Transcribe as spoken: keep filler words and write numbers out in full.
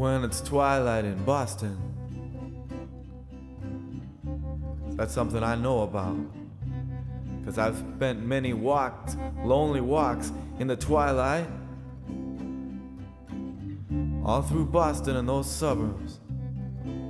when it's twilight in Boston. That's something I know about, 'cause I've spent many walks, lonely walks in the twilight, all through Boston and those suburbs.